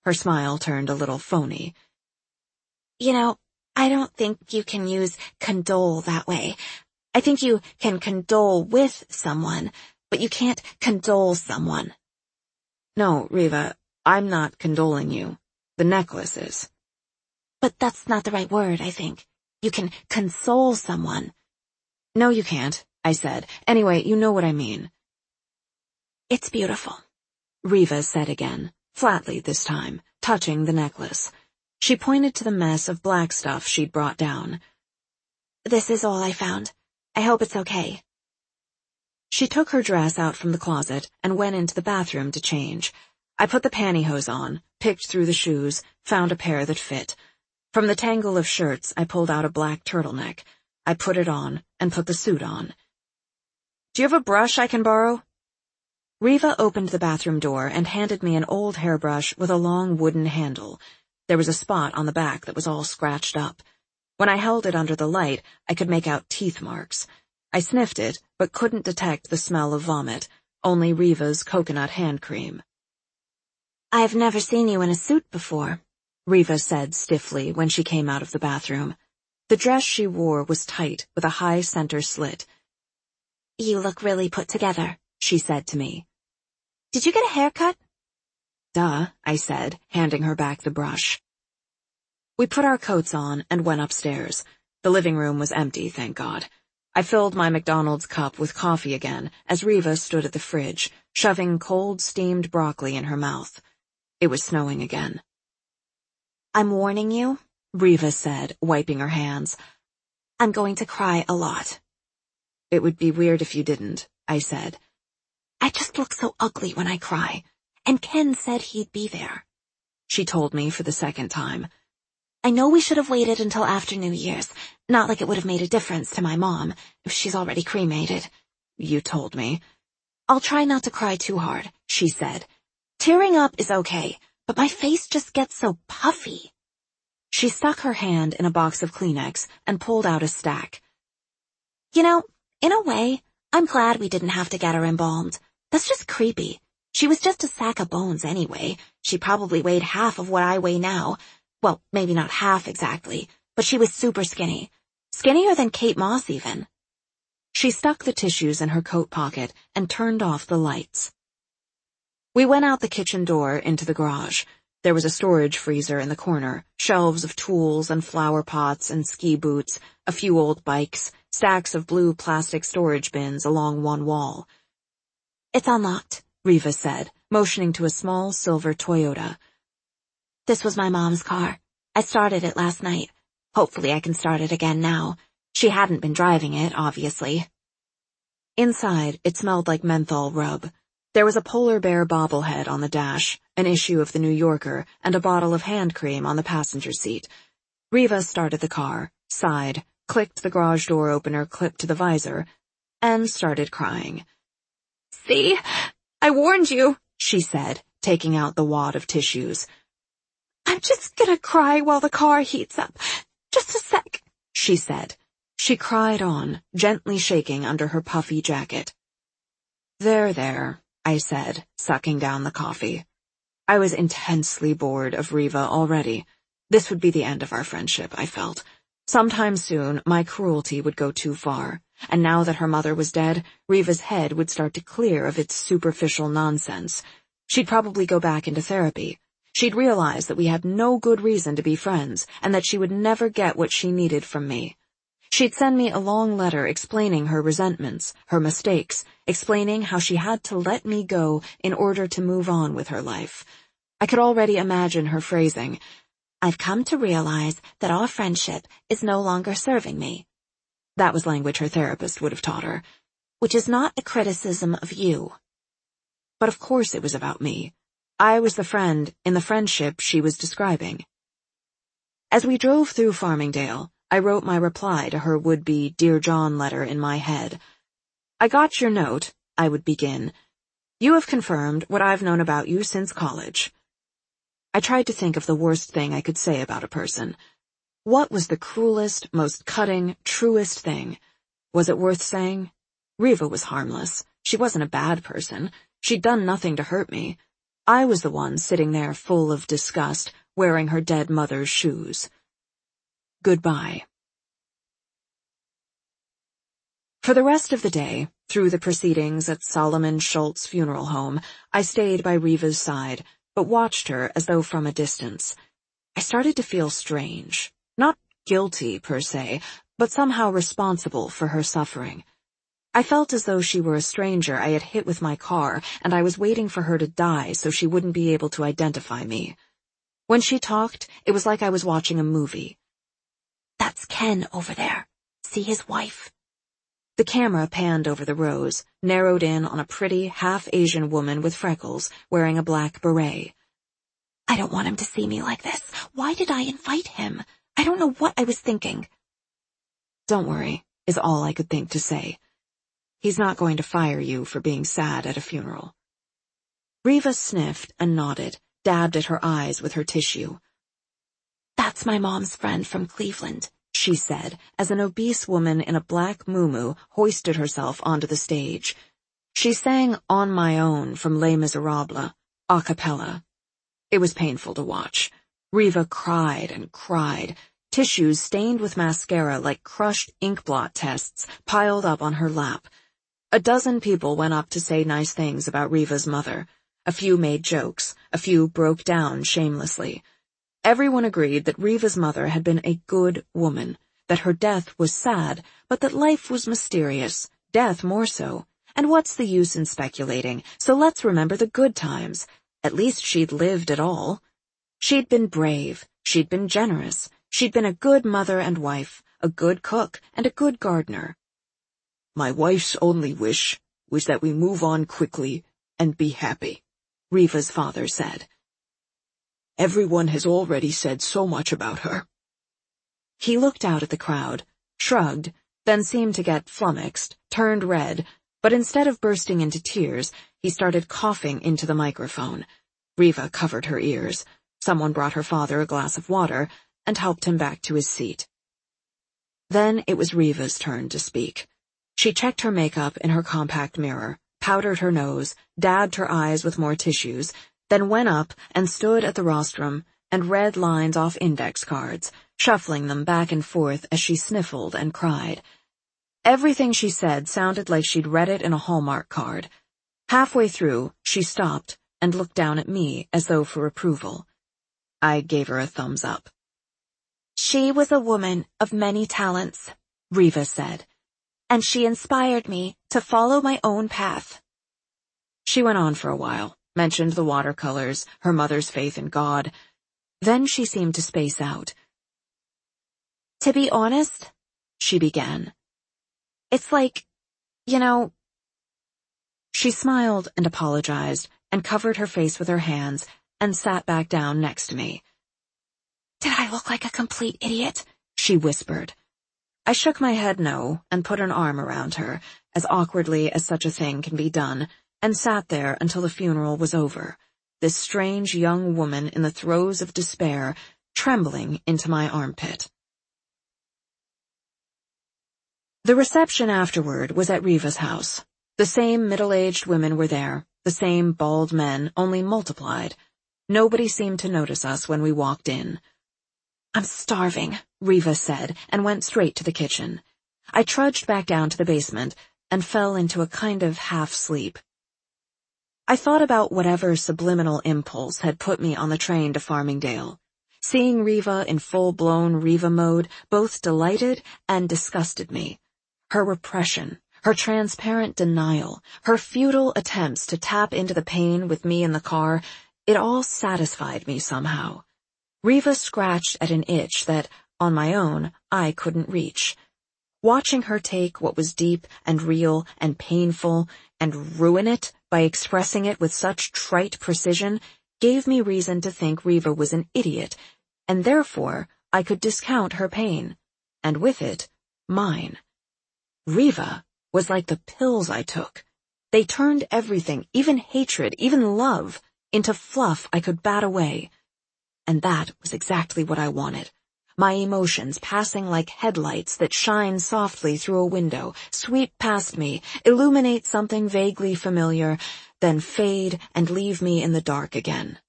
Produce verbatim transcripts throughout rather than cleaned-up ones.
Her smile turned a little phony. You know, I don't think you can use condole that way. I think you can condole with someone, but you can't condole someone. No, Riva, I'm not condoling you. The necklace is. But that's not the right word, I think. You can console someone. No, you can't, I said. Anyway, you know what I mean. It's beautiful, Riva said again, flatly this time, touching the necklace. She pointed to the mess of black stuff she'd brought down. This is all I found. I hope it's okay. She took her dress out from the closet and went into the bathroom to change. I put the pantyhose on, picked through the shoes, found a pair that fit. From the tangle of shirts, I pulled out a black turtleneck. I put it on and put the suit on. Do you have a brush I can borrow? Riva opened the bathroom door and handed me an old hairbrush with a long wooden handle. There was a spot on the back that was all scratched up. When I held it under the light, I could make out teeth marks. I sniffed it, but couldn't detect the smell of vomit, only Riva's coconut hand cream. I've never seen you in a suit before, Riva said stiffly when she came out of the bathroom. The dress she wore was tight, with a high center slit. You look really put together, she said to me. Did you get a haircut? Duh, I said, handing her back the brush. We put our coats on and went upstairs. The living room was empty, thank God. I filled my McDonald's cup with coffee again as Riva stood at the fridge, shoving cold steamed broccoli in her mouth. It was snowing again. I'm warning you, Riva said, wiping her hands. I'm going to cry a lot. It would be weird if you didn't, I said. I just look so ugly when I cry, and Ken said he'd be there. She told me for the second time. I know we should have waited until after New Year's, not like it would have made a difference to my mom, if she's already cremated. You told me. I'll try not to cry too hard, she said. Tearing up is okay, but my face just gets so puffy. She stuck her hand in a box of Kleenex and pulled out a stack. You know, in a way, I'm glad we didn't have to get her embalmed. That's just creepy. She was just a sack of bones anyway. She probably weighed half of what I weigh now. Well, maybe not half exactly, but she was super skinny. Skinnier than Kate Moss even. She stuck the tissues in her coat pocket and turned off the lights. We went out the kitchen door into the garage. There was a storage freezer in the corner, shelves of tools and flower pots and ski boots, a few old bikes, stacks of blue plastic storage bins along one wall. It's unlocked, Riva said, motioning to a small silver Toyota. This was my mom's car. I started it last night. Hopefully I can start it again now. She hadn't been driving it, obviously. Inside, it smelled like menthol rub. There was a polar bear bobblehead on the dash, an issue of the New Yorker, and a bottle of hand cream on the passenger seat. Riva started the car, sighed, clicked the garage door opener clipped to the visor, and started crying. See? I warned you, she said, taking out the wad of tissues. I'm just gonna cry while the car heats up. Just a sec, she said. She cried on, gently shaking under her puffy jacket. There, there, I said, sucking down the coffee. I was intensely bored of Riva already. This would be the end of our friendship, I felt. Sometime soon, my cruelty would go too far, and now that her mother was dead, Riva's head would start to clear of its superficial nonsense. She'd probably go back into therapy. She'd realize that we had no good reason to be friends, and that she would never get what she needed from me. She'd send me a long letter explaining her resentments, her mistakes, explaining how she had to let me go in order to move on with her life. I could already imagine her phrasing. I've come to realize that our friendship is no longer serving me. That was language her therapist would have taught her, which is not a criticism of you. But of course it was about me. I was the friend in the friendship she was describing. As we drove through Farmingdale, I wrote my reply to her would-be Dear John letter in my head. I got your note, I would begin. You have confirmed what I've known about you since college. I tried to think of the worst thing I could say about a person. What was the cruelest, most cutting, truest thing? Was it worth saying? Riva was harmless. She wasn't a bad person. She'd done nothing to hurt me. I was the one sitting there full of disgust, wearing her dead mother's shoes. Goodbye. For the rest of the day, through the proceedings at Solomon Schultz Funeral Home, I stayed by Riva's side, but watched her as though from a distance. I started to feel strange. Not guilty, per se, but somehow responsible for her suffering. I felt as though she were a stranger I had hit with my car, and I was waiting for her to die so she wouldn't be able to identify me. When she talked, it was like I was watching a movie. "That's Ken over there. See his wife?" The camera panned over the rows, narrowed in on a pretty, half-Asian woman with freckles, wearing a black beret. "I don't want him to see me like this. Why did I invite him? I don't know what I was thinking." "Don't worry," is all I could think to say. "He's not going to fire you for being sad at a funeral." Riva sniffed and nodded, dabbed at her eyes with her tissue. "That's my mom's friend from Cleveland," she said, as an obese woman in a black muumuu hoisted herself onto the stage. She sang On My Own from Les Miserables, a cappella. It was painful to watch. Riva cried and cried, tissues stained with mascara like crushed inkblot tests piled up on her lap. A dozen people went up to say nice things about Riva's mother. A few made jokes, a few broke down shamelessly. Everyone agreed that Riva's mother had been a good woman, that her death was sad, but that life was mysterious, death more so. And what's the use in speculating, so let's remember the good times. At least she'd lived at all. She'd been brave, she'd been generous, she'd been a good mother and wife, a good cook, and a good gardener. "My wife's only wish was that we move on quickly and be happy," Riva's father said. "Everyone has already said so much about her." He looked out at the crowd, shrugged, then seemed to get flummoxed, turned red, but instead of bursting into tears, he started coughing into the microphone. Riva covered her ears. Someone brought her father a glass of water and helped him back to his seat. Then it was Riva's turn to speak. She checked her makeup in her compact mirror, powdered her nose, dabbed her eyes with more tissues, then went up and stood at the rostrum and read lines off index cards, shuffling them back and forth as she sniffled and cried. Everything she said sounded like she'd read it in a Hallmark card. Halfway through, she stopped and looked down at me as though for approval. I gave her a thumbs up. "She was a woman of many talents," Riva said, "and she inspired me to follow my own path." She went on for a while, mentioned the watercolors, her mother's faith in God. Then she seemed to space out. "To be honest," she began, "it's like, you know—" She smiled and apologized and covered her face with her hands and sat back down next to me. "Did I look like a complete idiot?" she whispered. I shook my head no and put an arm around her, as awkwardly as such a thing can be done, and sat there until the funeral was over, this strange young woman in the throes of despair, trembling into my armpit. The reception afterward was at Riva's house. The same middle-aged women were there, the same bald men, only multiplied. Nobody seemed to notice us when we walked in. "I'm starving," Riva said, and went straight to the kitchen. I trudged back down to the basement and fell into a kind of half-sleep. I thought about whatever subliminal impulse had put me on the train to Farmingdale. Seeing Riva in full-blown Riva mode both delighted and disgusted me. Her repression, her transparent denial, her futile attempts to tap into the pain with me in the car, it all satisfied me somehow. Riva scratched at an itch that, on my own, I couldn't reach. Watching her take what was deep and real and painful and ruin it by expressing it with such trite precision gave me reason to think Riva was an idiot, and therefore I could discount her pain, and with it, mine. Riva was like the pills I took. They turned everything, even hatred, even love, into fluff I could bat away. And that was exactly what I wanted. my emotions passing like headlights that shine softly through a window, sweep past me, illuminate something vaguely familiar, then fade and leave me in the dark again.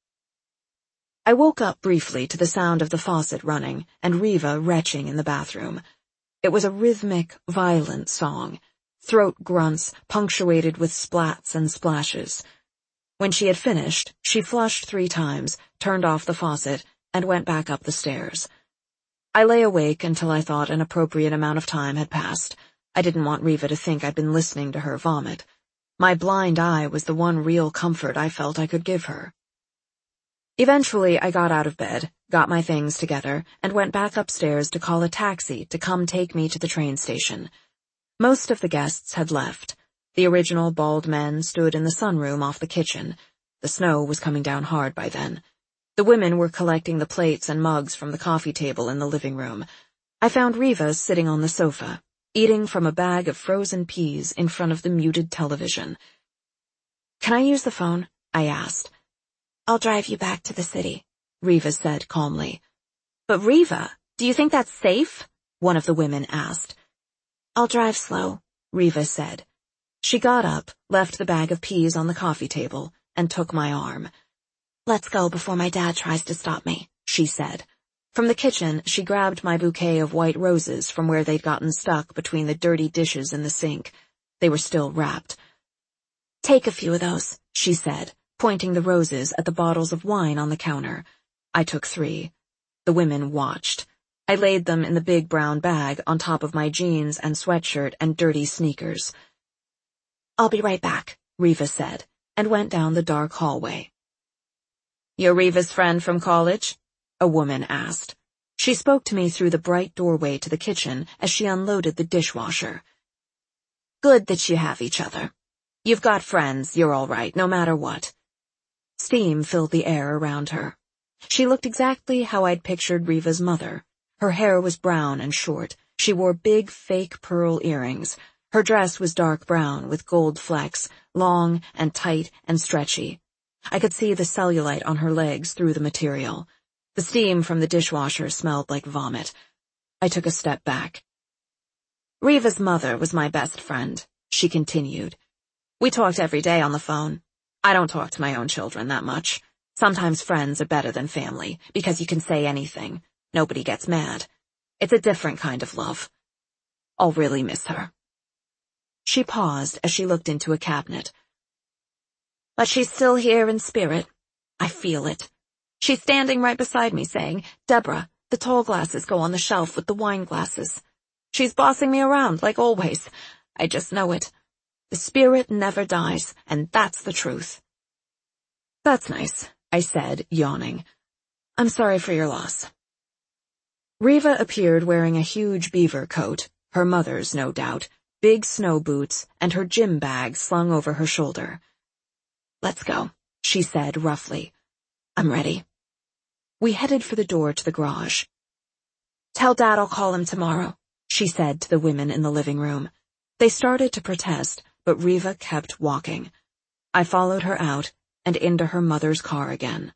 I woke up briefly to the sound of the faucet running and Riva retching in the bathroom. It was a rhythmic, violent song, throat grunts punctuated with splats and splashes. When she had finished, she flushed three times, turned off the faucet, and went back up the stairs. I lay awake until I thought an appropriate amount of time had passed. I didn't want Riva to think I'd been listening to her vomit. My blind eye was the one real comfort I felt I could give her. Eventually, I got out of bed, got my things together, and went back upstairs to call a taxi to come take me to the train station. Most of the guests had left. The original bald men stood in the sunroom off the kitchen. The snow was coming down hard by then. The women were collecting the plates and mugs from the coffee table in the living room. I found Riva sitting on the sofa, eating from a bag of frozen peas in front of the muted television. "Can I use the phone?" I asked. "I'll drive you back to the city," Riva said calmly. "But Riva, do you think that's safe?" one of the women asked. "I'll drive slow," Riva said. She got up, left the bag of peas on the coffee table, and took my arm. "Let's go before my dad tries to stop me," she said. From the kitchen, she grabbed my bouquet of white roses from where they'd gotten stuck between the dirty dishes in the sink. They were still wrapped. "Take a few of those," she said, pointing the roses at the bottles of wine on the counter. I took three. The women watched. I laid them in the big brown bag on top of my jeans and sweatshirt and dirty sneakers. "I'll be right back," Riva said, and went down the dark hallway. "You're Riva's friend from college?" a woman asked. She spoke to me through the bright doorway to the kitchen as she unloaded the dishwasher. "Good that you have each other. You've got friends, you're all right, no matter what." Steam filled the air around her. She looked exactly how I'd pictured Riva's mother. Her hair was brown and short. She wore big fake pearl earrings. Her dress was dark brown with gold flecks, long and tight and stretchy. I could see the cellulite on her legs through the material. The steam from the dishwasher smelled like vomit. I took a step back. "Riva's mother was my best friend," she continued. "We talked every day on the phone. I don't talk to my own children that much. Sometimes friends are better than family, because you can say anything. Nobody gets mad. It's a different kind of love. I'll really miss her." She paused as she looked into a cabinet. "But she's still here in spirit. I feel it. She's standing right beside me saying, 'Deborah, the tall glasses go on the shelf with the wine glasses.' She's bossing me around like always. I just know it. The spirit never dies, and that's the truth." "That's nice," I said, yawning. "I'm sorry for your loss." Riva appeared wearing a huge beaver coat, her mother's no doubt, big snow boots, and her gym bag slung over her shoulder. "Let's go," she said roughly. "I'm ready." We headed for the door to the garage. "Tell Dad I'll call him tomorrow," she said to the women in the living room. They started to protest, but Riva kept walking. I followed her out and into her mother's car again.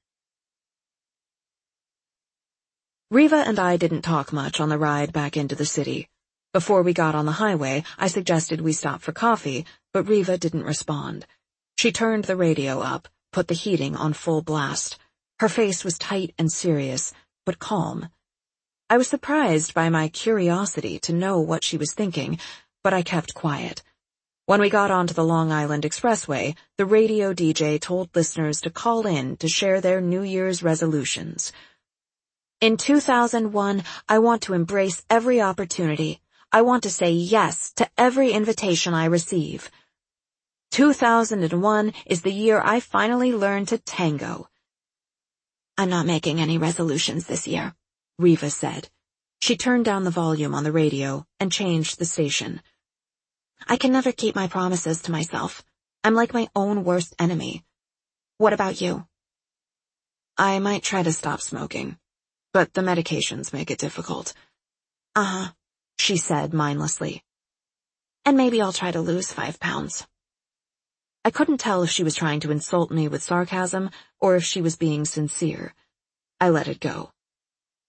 Riva and I didn't talk much on the ride back into the city. Before we got on the highway, I suggested we stop for coffee, but Riva didn't respond. She turned the radio up, put the heating on full blast. Her face was tight and serious, but calm. I was surprised by my curiosity to know what she was thinking, but I kept quiet. When we got onto the Long Island Expressway, the radio D J told listeners to call in to share their New Year's resolutions. "In two thousand one, I want to embrace every opportunity. I want to say yes to every invitation I receive. two thousand one is the year I finally learned to tango." "I'm not making any resolutions this year," Riva said. She turned down the volume on the radio and changed the station. "I can never keep my promises to myself. I'm like my own worst enemy. What about you?" "I might try to stop smoking, but the medications make it difficult." "Uh-huh," she said mindlessly. "And maybe I'll try to lose five pounds." I couldn't tell if she was trying to insult me with sarcasm or if she was being sincere. I let it go.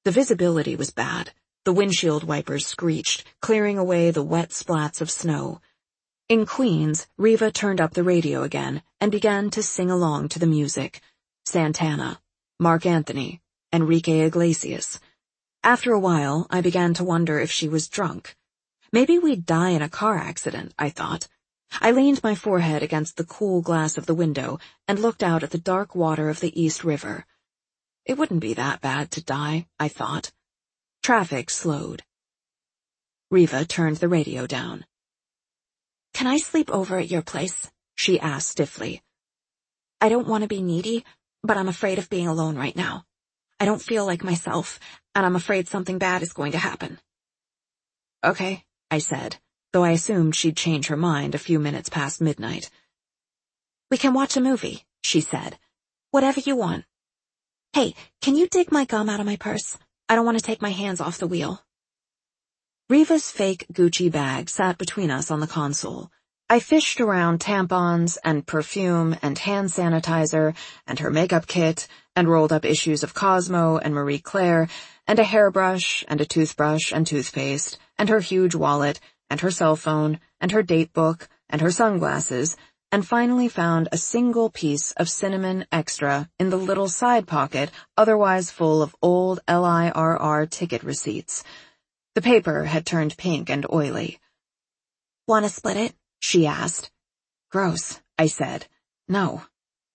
The visibility was bad. The windshield wipers screeched, clearing away the wet splats of snow. In Queens, Riva turned up the radio again and began to sing along to the music. Santana, Mark Anthony, Enrique Iglesias. After a while, I began to wonder if she was drunk. Maybe we'd die in a car accident, I thought. I leaned my forehead against the cool glass of the window and looked out at the dark water of the East River. It wouldn't be that bad to die, I thought. Traffic slowed. Riva turned the radio down. "Can I sleep over at your place?" she asked stiffly. "I don't want to be needy, but I'm afraid of being alone right now. I don't feel like myself, and I'm afraid something bad is going to happen." "Okay," I said, though I assumed she'd change her mind a few minutes past midnight. "We can watch a movie," she said. "Whatever you want. Hey, can you dig my gum out of my purse? I don't want to take my hands off the wheel." Riva's fake Gucci bag sat between us on the console. I fished around tampons and perfume and hand sanitizer and her makeup kit and rolled up issues of Cosmo and Marie Claire and a hairbrush and a toothbrush and toothpaste and her huge wallet and her cell phone and her date book and her sunglasses, and finally found a single piece of cinnamon extra in the little side pocket otherwise full of old L I R R ticket receipts. The paper had turned pink and oily. "Want to split it?" she asked. "Gross," I said. "No."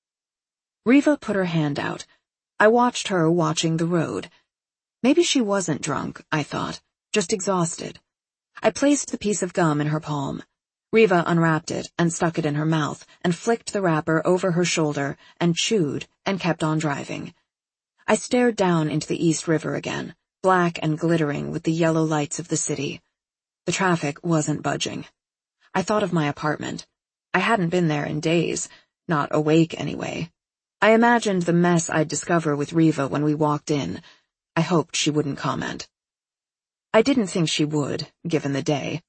Riva put her hand out. I watched her watching the road. Maybe she wasn't drunk, I thought, just exhausted. I placed the piece of gum in her palm. Riva unwrapped it and stuck it in her mouth and flicked the wrapper over her shoulder and chewed and kept on driving. I stared down into the East River again, black and glittering with the yellow lights of the city. The traffic wasn't budging. I thought of my apartment. I hadn't been there in days, not awake anyway. I imagined the mess I'd discover with Riva when we walked in. I hoped she wouldn't comment. I didn't think she would, given the day.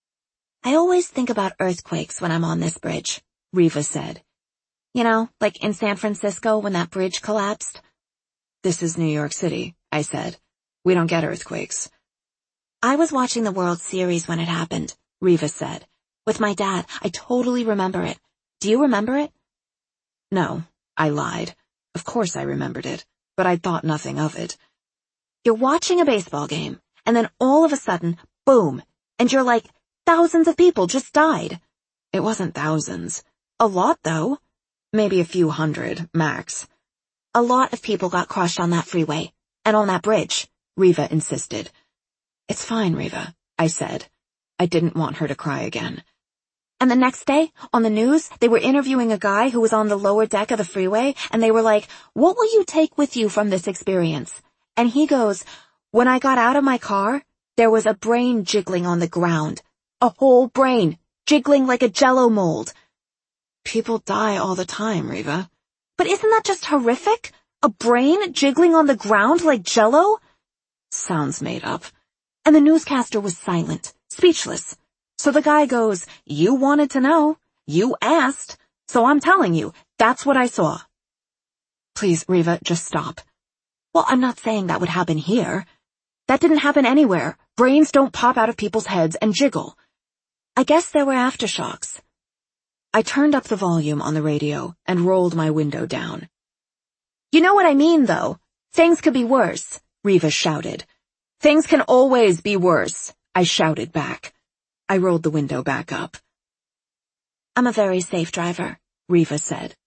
"I always think about earthquakes when I'm on this bridge," Riva said. "You know, like in San Francisco when that bridge collapsed." "This is New York City," I said. "We don't get earthquakes." "I was watching the World Series when it happened," Riva said. "With my dad. I totally remember it. Do you remember it?" No, I lied. Of course I remembered it, but I'd thought nothing of it. "You're watching a baseball game, and then all of a sudden, boom, and you're like, thousands of people just died." "It wasn't thousands." "A lot, though." "Maybe a few hundred, max." "A lot of people got crushed on that freeway, and on that bridge," Riva insisted. "It's fine, Riva," I said. I didn't want her to cry again. "And the next day, on the news, they were interviewing a guy who was on the lower deck of the freeway, and they were like, 'What will you take with you from this experience?' And he goes, 'When I got out of my car, there was a brain jiggling on the ground. A whole brain, jiggling like a jello mold.'" "People die all the time, Riva." "But isn't that just horrific? A brain jiggling on the ground like jello?" "Sounds made up." And the newscaster was silent, speechless. So the guy goes, "You wanted to know. You asked. So I'm telling you, that's what I saw." "Please, Riva, just stop." "Well, I'm not saying that would happen here. That didn't happen anywhere. Brains don't pop out of people's heads and jiggle. I guess there were aftershocks." I turned up the volume on the radio and rolled my window down. "You know what I mean, though. Things could be worse," Riva shouted. "Things can always be worse," I shouted back. I rolled the window back up. "I'm a very safe driver," Riva said.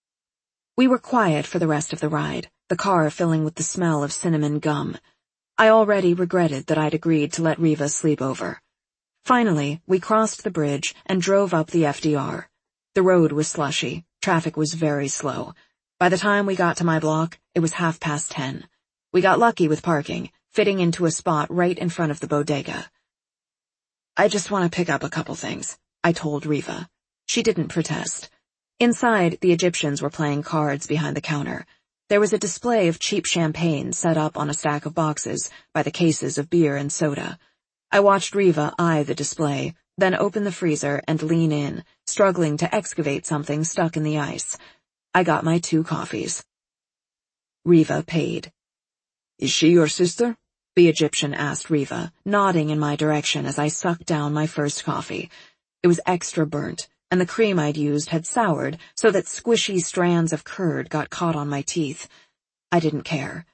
We were quiet for the rest of the ride, the car filling with the smell of cinnamon gum. I already regretted that I'd agreed to let Riva sleep over. Finally, we crossed the bridge and drove up the F D R. The road was slushy, traffic was very slow. By the time we got to my block, it was half past ten. We got lucky with parking, fitting into a spot right in front of the bodega. "I just want to pick up a couple things," I told Riva. She didn't protest. Inside, the Egyptians were playing cards behind the counter. There was a display of cheap champagne set up on a stack of boxes by the cases of beer and soda. I watched Riva eye the display, then open the freezer and lean in, struggling to excavate something stuck in the ice. I got my two coffees. Riva paid. Is she your sister? The Egyptian asked Riva, nodding in my direction as I sucked down my first coffee. It was extra burnt, and the cream I'd used had soured so that squishy strands of curd got caught on my teeth. I didn't care.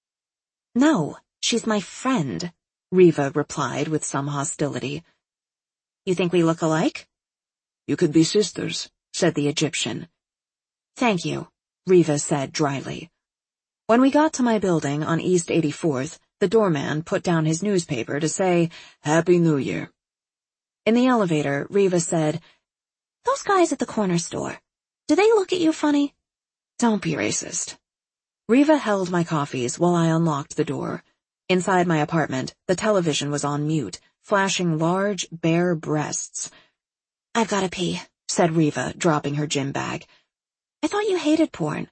No, she's my friend, Riva replied with some hostility. You think we look alike? You could be sisters, said the Egyptian. Thank you, Riva said dryly. When we got to my building on East eighty-fourth, the doorman put down his newspaper to say, Happy New Year. In the elevator, Riva said, Those guys at the corner store, do they look at you funny? Don't be racist. Riva held my coffees while I unlocked the door. Inside my apartment, the television was on mute, flashing large, bare breasts. I've gotta pee, said Riva, dropping her gym bag. I thought you hated porn.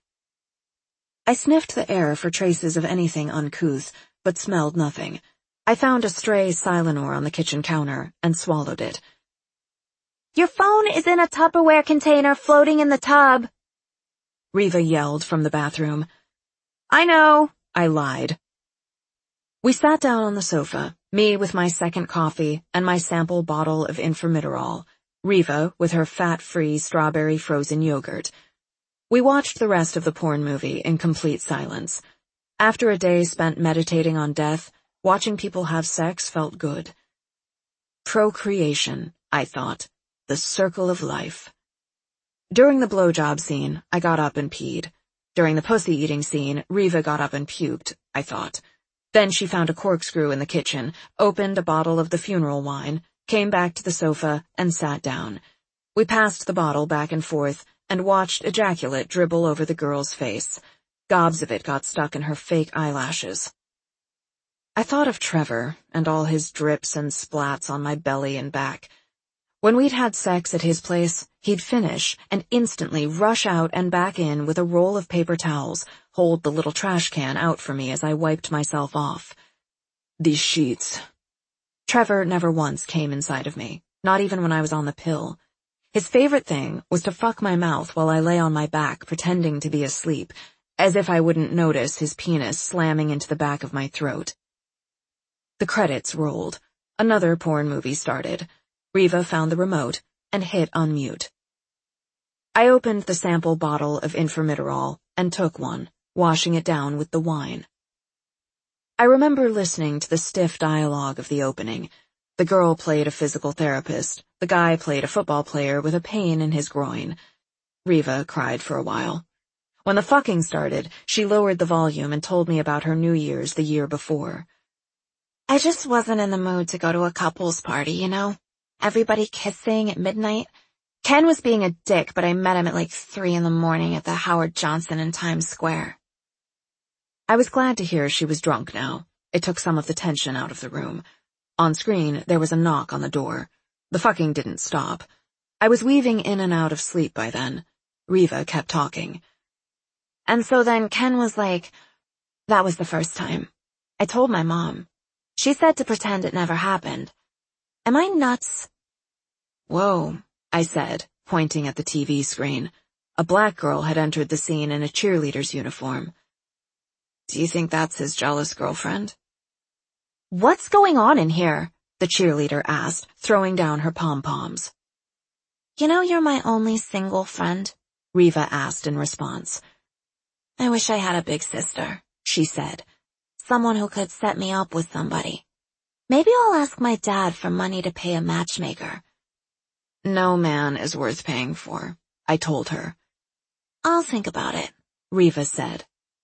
I sniffed the air for traces of anything uncouth, but smelled nothing. I found a stray Silenor on the kitchen counter and swallowed it. Your phone is in a Tupperware container floating in the tub, Riva yelled from the bathroom. I know, I lied. We sat down on the sofa, me with my second coffee and my sample bottle of Infirmiderol, Riva with her fat-free strawberry frozen yogurt. We watched the rest of the porn movie in complete silence. After a day spent meditating on death, watching people have sex felt good. Procreation, I thought. The circle of life. During the blowjob scene, I got up and peed. During the pussy-eating scene, Riva got up and puked, I thought. Then she found a corkscrew in the kitchen, opened a bottle of the funeral wine, came back to the sofa, and sat down. We passed the bottle back and forth and watched ejaculate dribble over the girl's face. Gobs of it got stuck in her fake eyelashes. I thought of Trevor and all his drips and splats on my belly and back. When we'd had sex at his place, he'd finish and instantly rush out and back in with a roll of paper towels, hold the little trash can out for me as I wiped myself off. These sheets. Trevor never once came inside of me, not even when I was on the pill. His favorite thing was to fuck my mouth while I lay on my back pretending to be asleep, as if I wouldn't notice his penis slamming into the back of my throat. The credits rolled. Another porn movie started. Riva found the remote and hit unmute. I opened the sample bottle of Infirmiderol and took one, washing it down with the wine. I remember listening to the stiff dialogue of the opening. The girl played a physical therapist. The guy played a football player with a pain in his groin. Riva cried for a while. When the fucking started, she lowered the volume and told me about her New Year's the year before. I just wasn't in the mood to go to a couple's party, you know? Everybody kissing at midnight. Ken was being a dick, but I met him at like three in the morning at the Howard Johnson in Times Square. I was glad to hear she was drunk now. It took some of the tension out of the room. On screen, there was a knock on the door. The fucking didn't stop. I was weaving in and out of sleep by then. Riva kept talking. And so then Ken was like, that was the first time. I told my mom. She said to pretend it never happened. Am I nuts? Whoa, I said, pointing at the T V screen. A black girl had entered the scene in a cheerleader's uniform. Do you think that's his jealous girlfriend? What's going on in here? The cheerleader asked, throwing down her pom-poms. You know you're my only single friend? Riva asked in response. I wish I had a big sister, she said. Someone who could set me up with somebody. Maybe I'll ask my dad for money to pay a matchmaker. No man is worth paying for, I told her. I'll think about it, Riva said.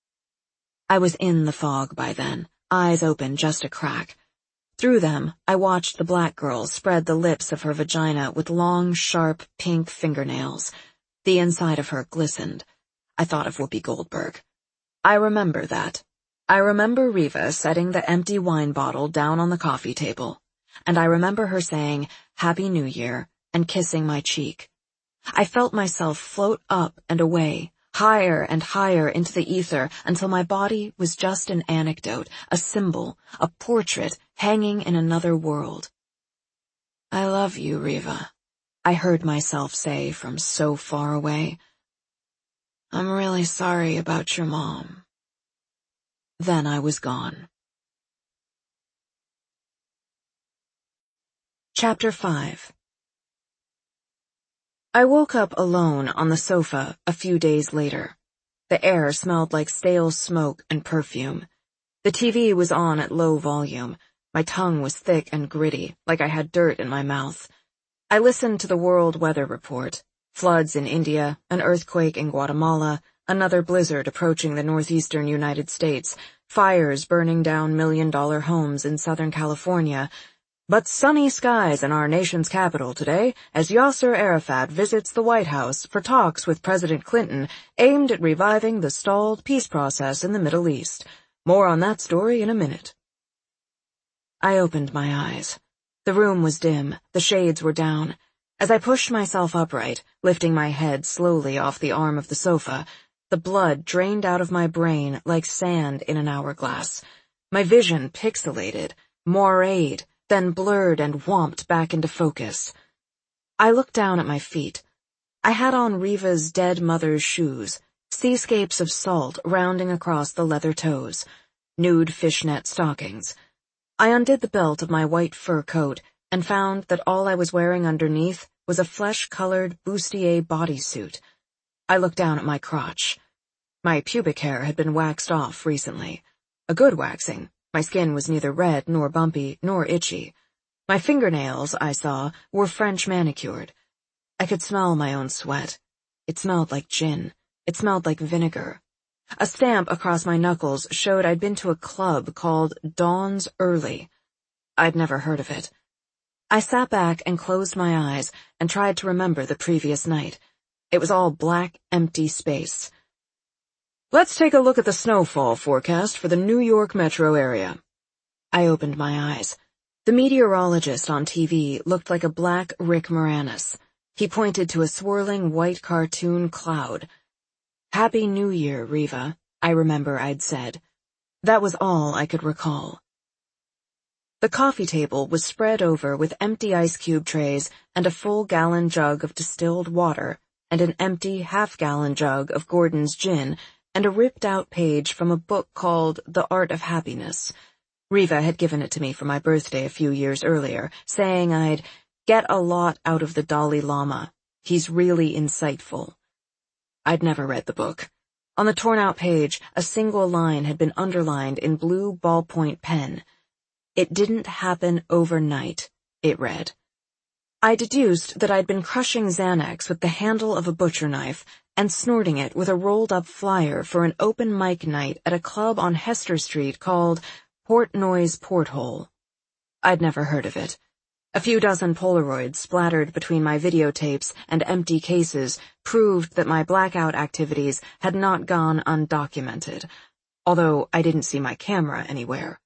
I was in the fog by then, eyes open just a crack. Through them, I watched the black girl spread the lips of her vagina with long, sharp, pink fingernails. The inside of her glistened. I thought of Whoopi Goldberg. I remember that. I remember Riva setting the empty wine bottle down on the coffee table, and I remember her saying, Happy New Year, and kissing my cheek. I felt myself float up and away, higher and higher into the ether until my body was just an anecdote, a symbol, a portrait hanging in another world. I love you, Riva, I heard myself say from so far away. I'm really sorry about your mom. then I was gone. Chapter five. I woke up alone on the sofa a few days later. The air smelled like stale smoke and perfume. The T V was on at low volume. My tongue was thick and gritty, like I had dirt in my mouth. I listened to the World Weather Report. Floods in India, an earthquake in Guatemala, another blizzard approaching the northeastern United States, fires burning down million-dollar homes in Southern California. But sunny skies in our nation's capital today as Yasser Arafat visits the White House for talks with President Clinton aimed at reviving the stalled peace process in the Middle East. More on that story in a minute. I opened my eyes. The room was dim, the shades were down. As I pushed myself upright, lifting my head slowly off the arm of the sofa, the blood drained out of my brain like sand in an hourglass. My vision pixelated, moirade, then blurred and whomped back into focus. I looked down at my feet. I had on Riva's dead mother's shoes, seascapes of salt rounding across the leather toes, nude fishnet stockings. I undid the belt of my white fur coat and found that all I was wearing underneath was a flesh-colored bustier bodysuit. I looked down at my crotch. My pubic hair had been waxed off recently. A good waxing. My skin was neither red nor bumpy nor itchy. My fingernails, I saw, were French manicured. I could smell my own sweat. It smelled like gin. It smelled like vinegar. A stamp across my knuckles showed I'd been to a club called Dawn's Early. I'd never heard of it. I sat back and closed my eyes and tried to remember the previous night. It was all black, empty space. Let's take a look at the snowfall forecast for the New York metro area. I opened my eyes. The meteorologist on T V looked like a black Rick Moranis. He pointed to a swirling white cartoon cloud. Happy New Year, Riva, I remember I'd said. That was all I could recall. The coffee table was spread over with empty ice cube trays and a full-gallon jug of distilled water and an empty half-gallon jug of Gordon's gin and a ripped-out page from a book called The Art of Happiness. Riva had given it to me for my birthday a few years earlier, saying I'd get a lot out of the Dalai Lama. He's really insightful. I'd never read the book. On the torn-out page, a single line had been underlined in blue ballpoint pen. It didn't happen overnight, it read. I deduced that I'd been crushing Xanax with the handle of a butcher knife and snorting it with a rolled-up flyer for an open mic night at a club on Hester Street called Portnoy's Porthole. I'd never heard of it. A few dozen Polaroids splattered between my videotapes and empty cases proved that my blackout activities had not gone undocumented, although I didn't see my camera anywhere.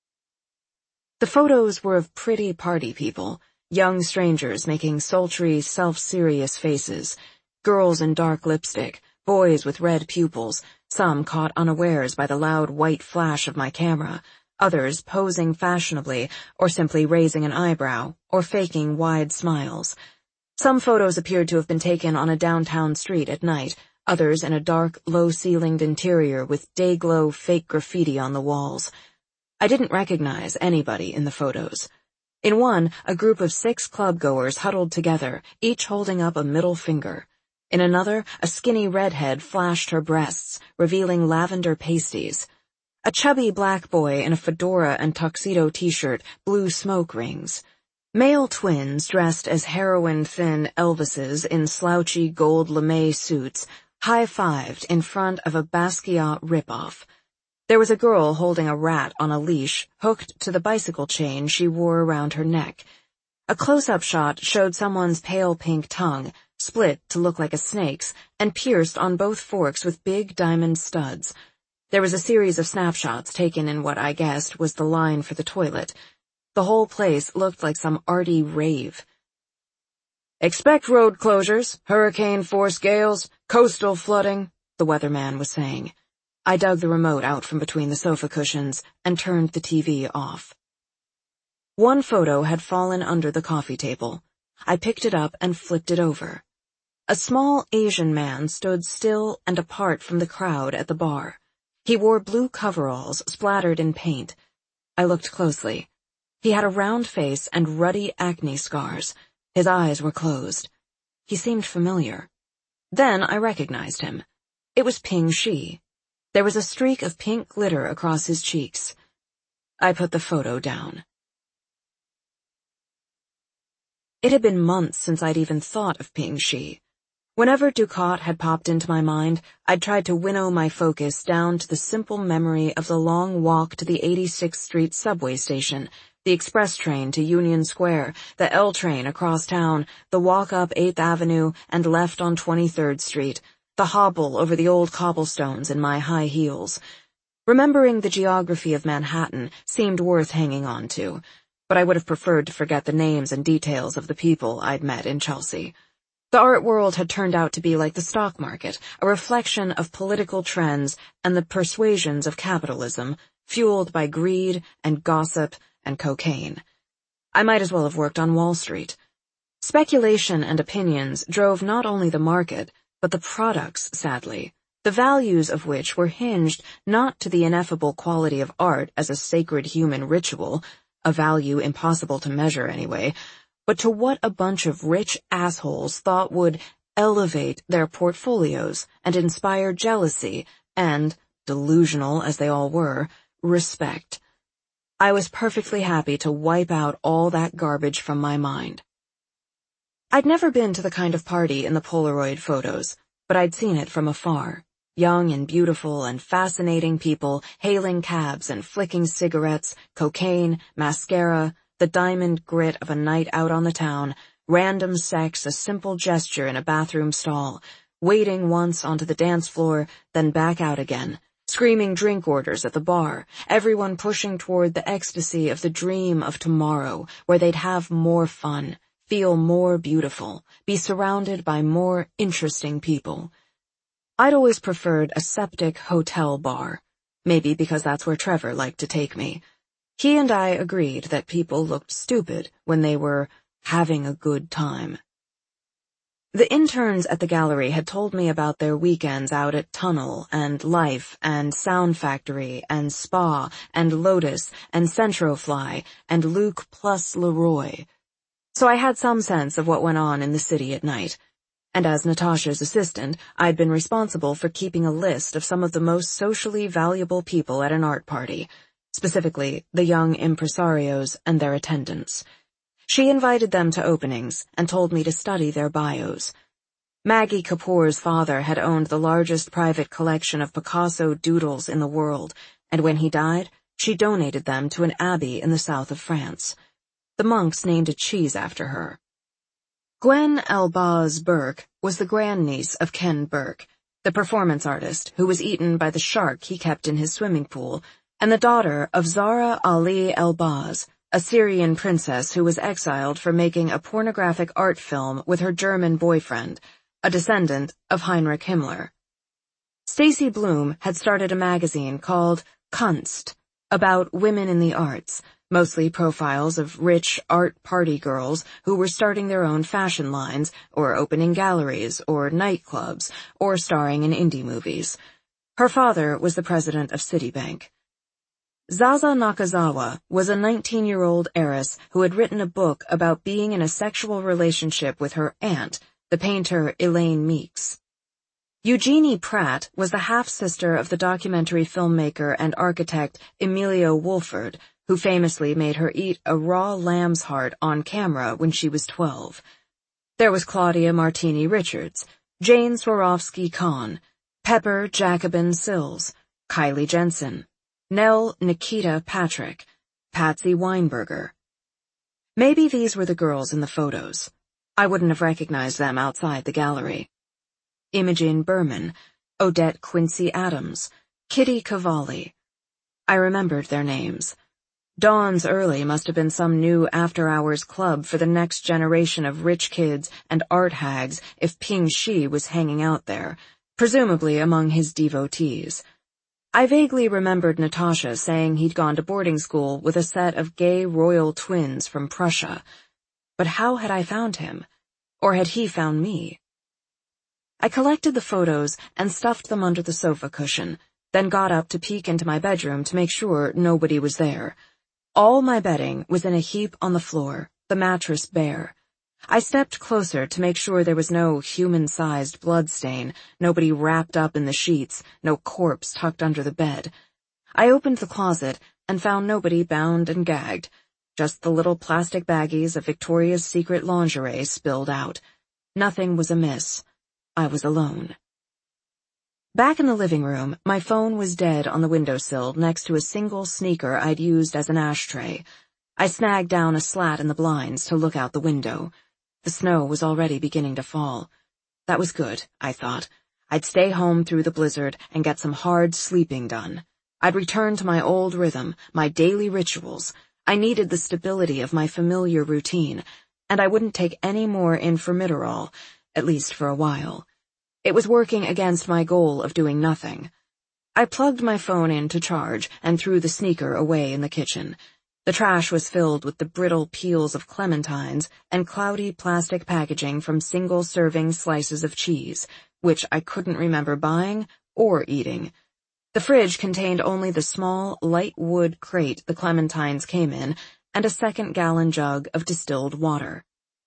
The photos were of pretty party people, young strangers making sultry, self-serious faces, girls in dark lipstick, boys with red pupils, some caught unawares by the loud white flash of my camera, others posing fashionably or simply raising an eyebrow or faking wide smiles. Some photos appeared to have been taken on a downtown street at night, others in a dark, low-ceilinged interior with day-glow fake graffiti on the walls. I didn't recognize anybody in the photos. In one, a group of six club-goers huddled together, each holding up a middle finger. In another, a skinny redhead flashed her breasts, revealing lavender pasties. A chubby black boy in a fedora and tuxedo t-shirt blew smoke rings. Male twins dressed as heroin-thin Elvises in slouchy gold lame suits high-fived in front of a Basquiat ripoff. There was a girl holding a rat on a leash hooked to the bicycle chain she wore around her neck. A close-up shot showed someone's pale pink tongue, split to look like a snake's, and pierced on both forks with big diamond studs. There was a series of snapshots taken in what I guessed was the line for the toilet. The whole place looked like some arty rave. Expect road closures, hurricane-force gales, coastal flooding, the weatherman was saying. I dug the remote out from between the sofa cushions and turned the T V off. One photo had fallen under the coffee table. I picked it up and flipped it over. A small Asian man stood still and apart from the crowd at the bar. He wore blue coveralls splattered in paint. I looked closely. He had a round face and ruddy acne scars. His eyes were closed. He seemed familiar. Then I recognized him. It was Ping Shi. There was a streak of pink glitter across his cheeks. I put the photo down. It had been months since I'd even thought of Ping Shi. Whenever Ducat had popped into my mind, I'd tried to winnow my focus down to the simple memory of the long walk to the eighty-sixth Street subway station, the express train to Union Square, the L train across town, the walk up eighth Avenue and left on twenty-third Street, the hobble over the old cobblestones in my high heels. Remembering the geography of Manhattan seemed worth hanging on to, but I would have preferred to forget the names and details of the people I'd met in Chelsea. The art world had turned out to be like the stock market, a reflection of political trends and the persuasions of capitalism, fueled by greed and gossip and cocaine. I might as well have worked on Wall Street. Speculation and opinions drove not only the market, but the products, sadly, the values of which were hinged not to the ineffable quality of art as a sacred human ritual, a value impossible to measure anyway, but to what a bunch of rich assholes thought would elevate their portfolios and inspire jealousy and, delusional as they all were, respect. I was perfectly happy to wipe out all that garbage from my mind. I'd never been to the kind of party in the Polaroid photos, but I'd seen it from afar. Young and beautiful and fascinating people hailing cabs and flicking cigarettes, cocaine, mascara, the diamond grit of a night out on the town, random sex a simple gesture in a bathroom stall, waiting once onto the dance floor, then back out again, screaming drink orders at the bar, everyone pushing toward the ecstasy of the dream of tomorrow, where they'd have more fun, feel more beautiful, be surrounded by more interesting people. I'd always preferred a septic hotel bar, maybe because that's where Trevor liked to take me. He and I agreed that people looked stupid when they were having a good time. The interns at the gallery had told me about their weekends out at Tunnel and Life and Sound Factory and Spa and Lotus and Centrofly and Luke plus Leroy. So I had some sense of what went on in the city at night. And as Natasha's assistant, I'd been responsible for keeping a list of some of the most socially valuable people at an art party, specifically the young impresarios and their attendants. She invited them to openings and told me to study their bios. Maggie Kapoor's father had owned the largest private collection of Picasso doodles in the world, and when he died, she donated them to an abbey in the south of France. The monks named a cheese after her. Gwen Elbaz Burke was the grandniece of Ken Burke, the performance artist who was eaten by the shark he kept in his swimming pool, and the daughter of Zara Ali Elbaz, a Syrian princess who was exiled for making a pornographic art film with her German boyfriend, a descendant of Heinrich Himmler. Stacy Bloom had started a magazine called Kunst, about women in the arts, mostly profiles of rich art party girls who were starting their own fashion lines, or opening galleries, or nightclubs, or starring in indie movies. Her father was the president of Citibank. Zaza Nakazawa was a nineteen-year-old heiress who had written a book about being in a sexual relationship with her aunt, the painter Elaine Meeks. Eugenie Pratt was the half-sister of the documentary filmmaker and architect Emilio Wolford, who famously made her eat a raw lamb's heart on camera when she was twelve. There was Claudia Martini Richards, Jane Swarovski-Kahn, Pepper Jacobin Sills, Kylie Jensen, Nell Nikita Patrick, Patsy Weinberger. Maybe these were the girls in the photos. I wouldn't have recognized them outside the gallery. Imogen Berman, Odette Quincy Adams, Kitty Cavalli. I remembered their names. Dawn's Early must have been some new after-hours club for the next generation of rich kids and art hags if Ping Shi was hanging out there, presumably among his devotees. I vaguely remembered Natasha saying he'd gone to boarding school with a set of gay royal twins from Prussia. But how had I found him? Or had he found me? I collected the photos and stuffed them under the sofa cushion, then got up to peek into my bedroom to make sure nobody was there. All my bedding was in a heap on the floor, the mattress bare. I stepped closer to make sure there was no human-sized blood stain, nobody wrapped up in the sheets, no corpse tucked under the bed. I opened the closet and found nobody bound and gagged, just the little plastic baggies of Victoria's Secret lingerie spilled out. Nothing was amiss. I was alone. Back in the living room, my phone was dead on the windowsill next to a single sneaker I'd used as an ashtray. I snagged down a slat in the blinds to look out the window. The snow was already beginning to fall. That was good, I thought. I'd stay home through the blizzard and get some hard sleeping done. I'd return to my old rhythm, my daily rituals. I needed the stability of my familiar routine, and I wouldn't take any more Infirmitorol, at least for a while. It was working against my goal of doing nothing. I plugged my phone in to charge and threw the sneaker away in the kitchen. The trash was filled with the brittle peels of clementines and cloudy plastic packaging from single-serving slices of cheese, which I couldn't remember buying or eating. The fridge contained only the small, light wood crate the clementines came in and a second-gallon jug of distilled water.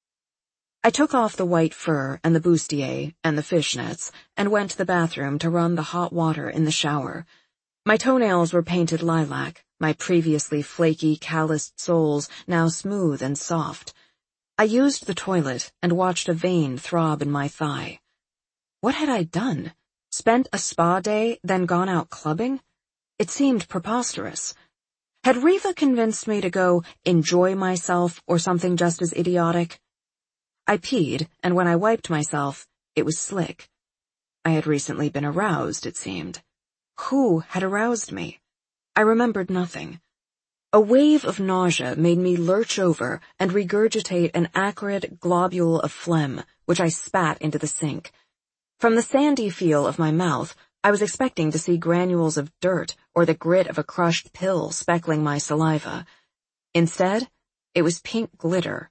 I took off the white fur and the bustier and the fishnets and went to the bathroom to run the hot water in the shower. My toenails were painted lilac, my previously flaky, calloused soles now smooth and soft. I used the toilet and watched a vein throb in my thigh. What had I done? Spent a spa day, then gone out clubbing? It seemed preposterous. Had Riva convinced me to go enjoy myself or something just as idiotic? I peed, and when I wiped myself, it was slick. I had recently been aroused, it seemed. Who had aroused me? I remembered nothing. A wave of nausea made me lurch over and regurgitate an acrid globule of phlegm, which I spat into the sink. From the sandy feel of my mouth, I was expecting to see granules of dirt or the grit of a crushed pill speckling my saliva. Instead, it was pink glitter.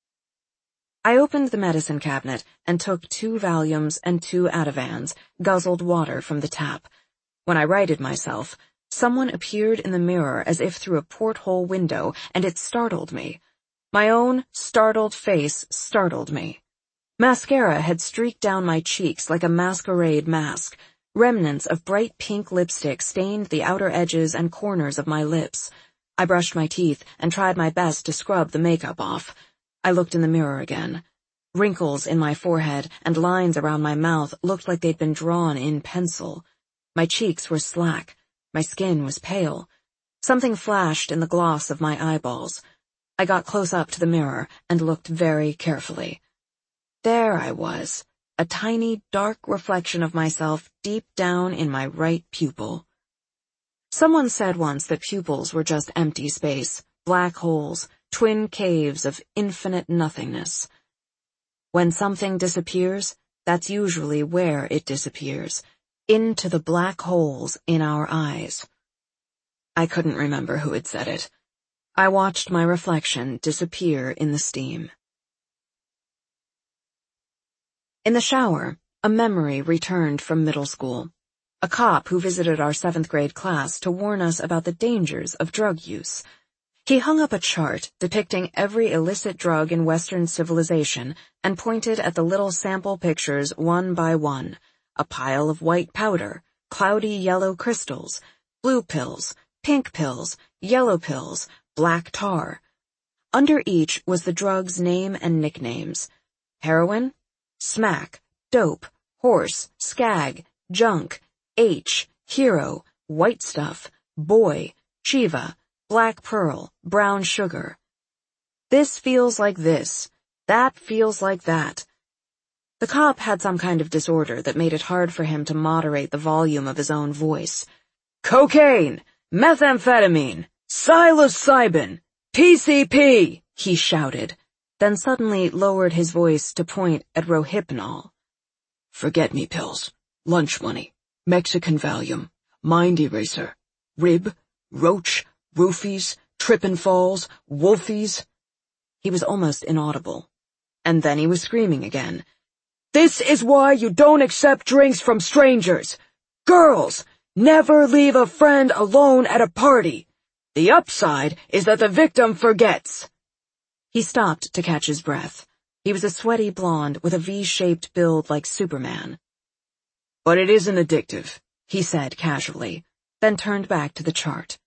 I opened the medicine cabinet and took two Valiums and two Ativans, guzzled water from the tap. When I righted myself, someone appeared in the mirror as if through a porthole window, and it startled me. My own startled face startled me. Mascara had streaked down my cheeks like a masquerade mask. Remnants of bright pink lipstick stained the outer edges and corners of my lips. I brushed my teeth and tried my best to scrub the makeup off. I looked in the mirror again. Wrinkles in my forehead and lines around my mouth looked like they'd been drawn in pencil. My cheeks were slack. My skin was pale. Something flashed in the gloss of my eyeballs. I got close up to the mirror and looked very carefully. There I was, a tiny, dark reflection of myself deep down in my right pupil. Someone said once that pupils were just empty space, black holes, twin caves of infinite nothingness. When something disappears, that's usually where it disappears, into the black holes in our eyes. I couldn't remember who had said it. I watched my reflection disappear in the steam. In the shower, a memory returned from middle school. A cop who visited our seventh grade class to warn us about the dangers of drug use. He hung up a chart depicting every illicit drug in Western civilization and pointed at the little sample pictures one by one. A pile of white powder, cloudy yellow crystals, blue pills, pink pills, yellow pills, black tar. Under each was the drug's name and nicknames. Heroin, smack, dope, horse, skag, junk, H, hero, white stuff, boy, Shiva, black pearl, brown sugar. This feels like this. That feels like that. The cop had some kind of disorder that made it hard for him to moderate the volume of his own voice. Cocaine, methamphetamine, psilocybin, P C P, he shouted, then suddenly lowered his voice to point at Rohypnol. Forget-me pills, lunch money, Mexican Valium, mind eraser, rib, roach, roofies, trip and falls, wolfies. He was almost inaudible. And then he was screaming again. This is why you don't accept drinks from strangers. Girls, Never leave a friend alone at a party. The upside is that the victim forgets. He stopped to catch his breath. He was a sweaty blonde with a V-shaped build like Superman. But it isn't addictive, he said casually, then turned back to the chart.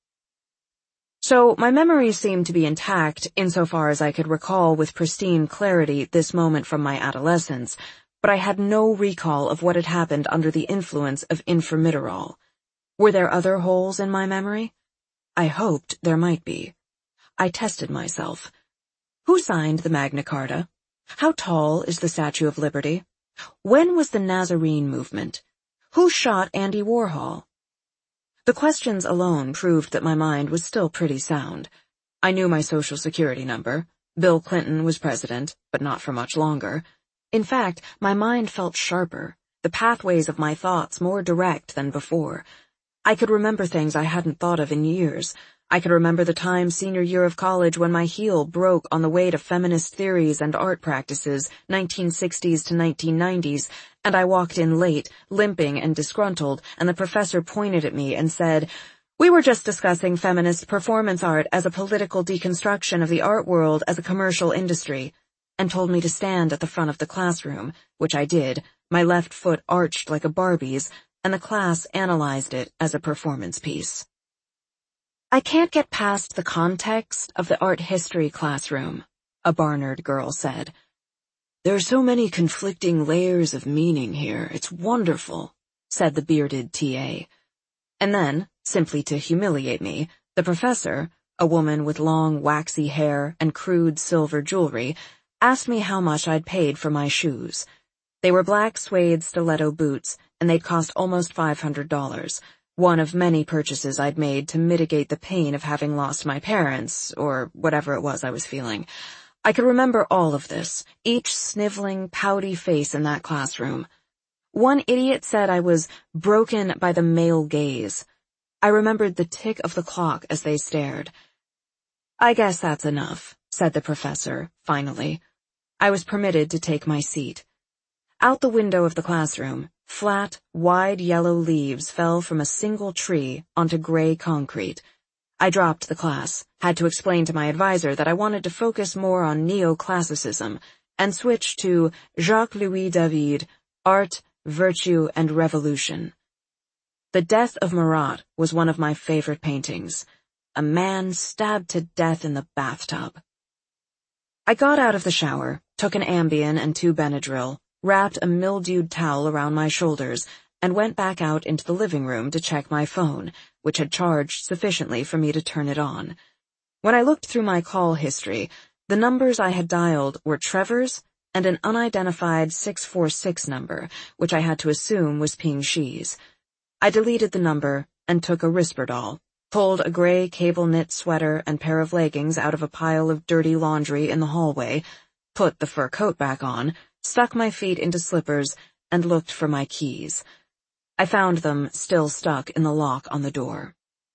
So my memory seemed to be intact insofar as I could recall with pristine clarity this moment from my adolescence, but I had no recall of what had happened under the influence of inframidorol. Were there other holes in my memory? I hoped there might be. I tested myself. Who signed the Magna Carta? How tall is the Statue of Liberty? When was the Nazarene movement? Who shot Andy Warhol? The questions alone proved that my mind was still pretty sound. I knew my social security number. Bill Clinton was president, but not for much longer. In fact, my mind felt sharper, the pathways of my thoughts more direct than before. I could remember things I hadn't thought of in years. I could remember the time senior year of college when my heel broke on the way to feminist theories and art practices, nineteen sixties to nineteen nineties, and I walked in late, limping and disgruntled, and the professor pointed at me and said, "We were just discussing feminist performance art as a political deconstruction of the art world as a commercial industry," and told me to stand at the front of the classroom, which I did, my left foot arched like a Barbie's, and the class analyzed it as a performance piece. "I can't get past the context of the art history classroom," a Barnard girl said. "There are so many conflicting layers of meaning here, it's wonderful," said the bearded T A. And then, simply to humiliate me, the professor, a woman with long waxy hair and crude silver jewelry, asked me how much I'd paid for my shoes. They were black suede stiletto boots, and they'd cost almost five hundred dollars. One of many purchases I'd made to mitigate the pain of having lost my parents, or whatever it was I was feeling. I could remember all of this, each sniveling, pouty face in that classroom. One idiot said I was broken by the male gaze. I remembered the tick of the clock as they stared. "I guess that's enough," said the professor, finally. I was permitted to take my seat. Out the window of the classroom, flat, wide yellow leaves fell from a single tree onto gray concrete. I dropped the class, had to explain to my advisor that I wanted to focus more on neoclassicism, and switched to Jacques-Louis David, Art, Virtue, and Revolution. The Death of Marat was one of my favorite paintings. A man stabbed to death in the bathtub. I got out of the shower, took an Ambien and two Benadryl, wrapped a mildewed towel around my shoulders, and went back out into the living room to check my phone, which had charged sufficiently for me to turn it on. When I looked through my call history, the numbers I had dialed were Trevor's and an unidentified six four six number, which I had to assume was Ping Shi's. I deleted the number and took a Risperdal, pulled a gray cable-knit sweater and pair of leggings out of a pile of dirty laundry in the hallway, put the fur coat back on, stuck my feet into slippers, and looked for my keys. I found them still stuck in the lock on the door.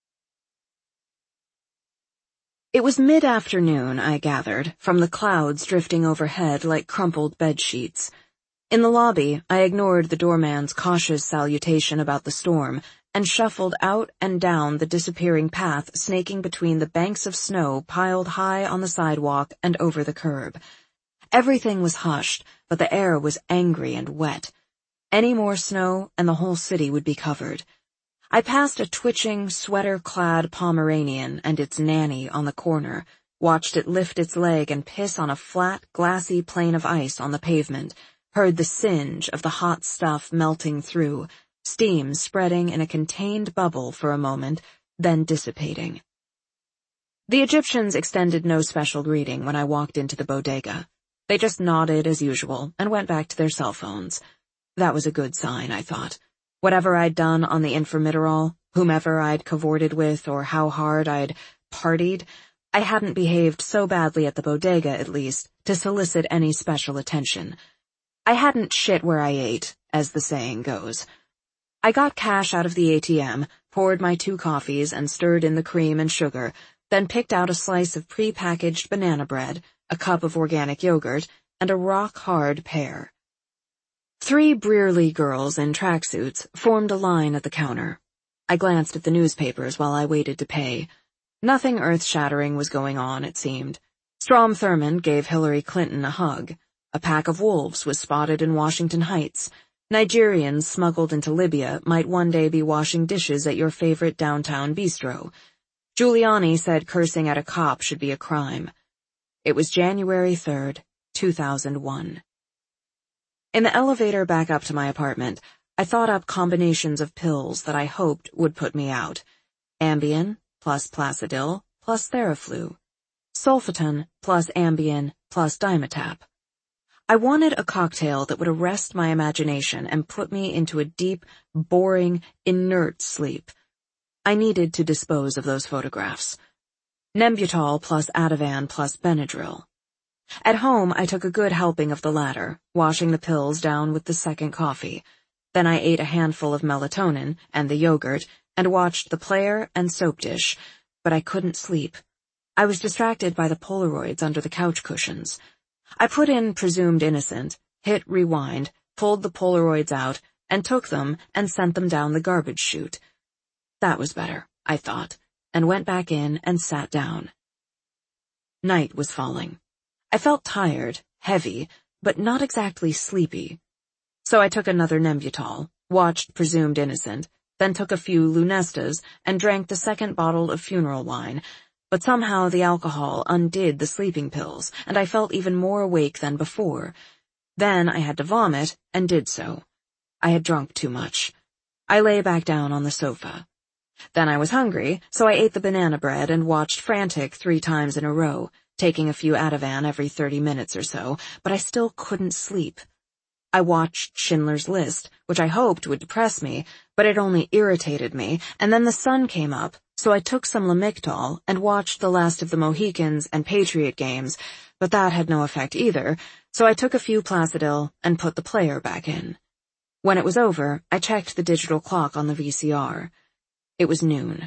It was mid-afternoon, I gathered, from the clouds drifting overhead like crumpled bedsheets. In the lobby, I ignored the doorman's cautious salutation about the storm and shuffled out and down the disappearing path snaking between the banks of snow piled high on the sidewalk and over the curb. Everything was hushed, but the air was angry and wet. Any more snow, and the whole city would be covered. I passed a twitching, sweater-clad Pomeranian and its nanny on the corner, watched it lift its leg and piss on a flat, glassy plane of ice on the pavement, heard the singe of the hot stuff melting through, steam spreading in a contained bubble for a moment, then dissipating. The Egyptians extended no special greeting when I walked into the bodega. They just nodded as usual and went back to their cell phones. That was a good sign, I thought. Whatever I'd done on the inframidorol, whomever I'd cavorted with, or how hard I'd partied, I hadn't behaved so badly at the bodega, at least, to solicit any special attention. I hadn't shit where I ate, as the saying goes. I got cash out of the A T M, poured my two coffees and stirred in the cream and sugar, then picked out a slice of pre-packaged banana bread, a cup of organic yogurt, and a rock-hard pear. Three Brearley girls in tracksuits formed a line at the counter. I glanced at the newspapers while I waited to pay. Nothing earth-shattering was going on, it seemed. Strom Thurmond gave Hillary Clinton a hug. A pack of wolves was spotted in Washington Heights. Nigerians smuggled into Libya might one day be washing dishes at your favorite downtown bistro. Giuliani said cursing at a cop should be a crime. It was January third, two thousand one. In the elevator back up to my apartment, I thought up combinations of pills that I hoped would put me out. Ambien plus Placidil plus Theraflu. Sulfaton plus Ambien plus Dimetapp. I wanted a cocktail that would arrest my imagination and put me into a deep, boring, inert sleep. I needed to dispose of those photographs. Nembutal plus Ativan plus Benadryl. At home, I took a good helping of the latter, washing the pills down with the second coffee. Then I ate a handful of melatonin and the yogurt and watched The Player and Soap Dish, but I couldn't sleep. I was distracted by the Polaroids under the couch cushions. I put in Presumed Innocent, hit rewind, pulled the Polaroids out, and took them and sent them down the garbage chute. That was better, I thought, and went back in and sat down. Night was falling. I felt tired, heavy, but not exactly sleepy. So I took another Nembutal, watched Presumed Innocent, then took a few Lunestas and drank the second bottle of funeral wine, but somehow the alcohol undid the sleeping pills, and I felt even more awake than before. Then I had to vomit, and did so. I had drunk too much. I lay back down on the sofa. Then I was hungry, so I ate the banana bread and watched Frantic three times in a row, taking a few Ativan every thirty minutes or so, but I still couldn't sleep. I watched Schindler's List, which I hoped would depress me, but it only irritated me, and then the sun came up, so I took some Lamictal and watched The Last of the Mohicans and Patriot Games, but that had no effect either, so I took a few Placidil and put the player back in. When it was over, I checked the digital clock on the V C R. It was noon.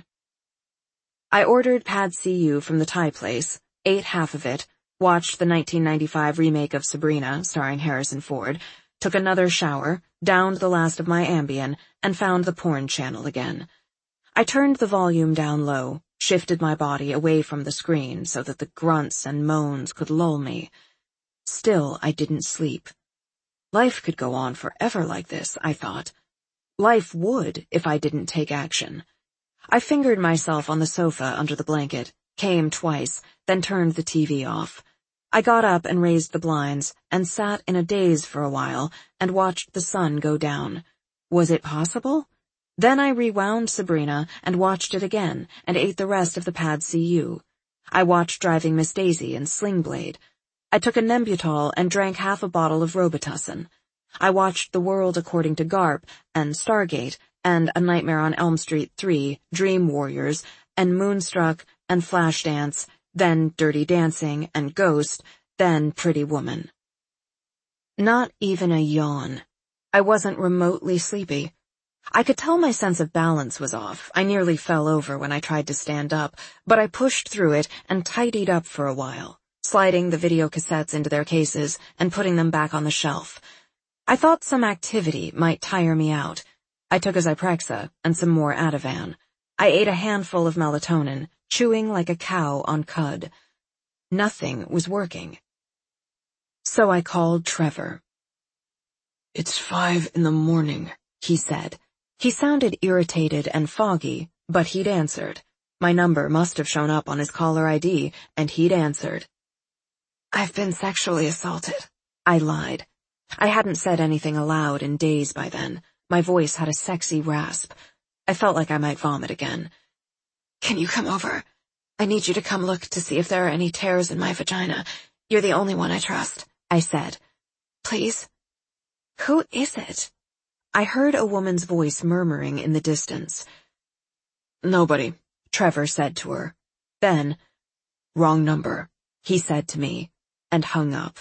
I ordered Pad See Ew from the Thai place, ate half of it, watched the nineteen ninety-five remake of Sabrina, starring Harrison Ford, took another shower, downed the last of my Ambien, and found the porn channel again. I turned the volume down low, shifted my body away from the screen so that the grunts and moans could lull me. Still, I didn't sleep. Life could go on forever like this, I thought. Life would if I didn't take action. I fingered myself on the sofa under the blanket, came twice, then turned the T V off. I got up and raised the blinds, and sat in a daze for a while, and watched the sun go down. Was it possible? Then I rewound Sabrina, and watched it again, and ate the rest of the Pad See Ew. I watched Driving Miss Daisy and Sling Blade. I took a Nembutal and drank half a bottle of Robitussin. I watched The World According to Garp, and Stargate, and A Nightmare on Elm Street three, Dream Warriors, and Moonstruck, and Flashdance, then Dirty Dancing, and Ghost, then Pretty Woman. Not even a yawn. I wasn't remotely sleepy. I could tell my sense of balance was off. I nearly fell over when I tried to stand up, but I pushed through it and tidied up for a while, sliding the video cassettes into their cases and putting them back on the shelf. I thought some activity might tire me out. I took a Zyprexa and some more Ativan. I ate a handful of melatonin, chewing like a cow on cud. Nothing was working. So I called Trevor. "It's five in the morning," he said. He sounded irritated and foggy, but he'd answered. My number must have shown up on his caller I D, and he'd answered. "I've been sexually assaulted," I lied. I hadn't said anything aloud in days by then. My voice had a sexy rasp. I felt like I might vomit again. "Can you come over? I need you to come look to see if there are any tears in my vagina. You're the only one I trust," I said. "Please?" "Who is it?" I heard a woman's voice murmuring in the distance. "Nobody," Trevor said to her. Then, "Wrong number," he said to me, and hung up.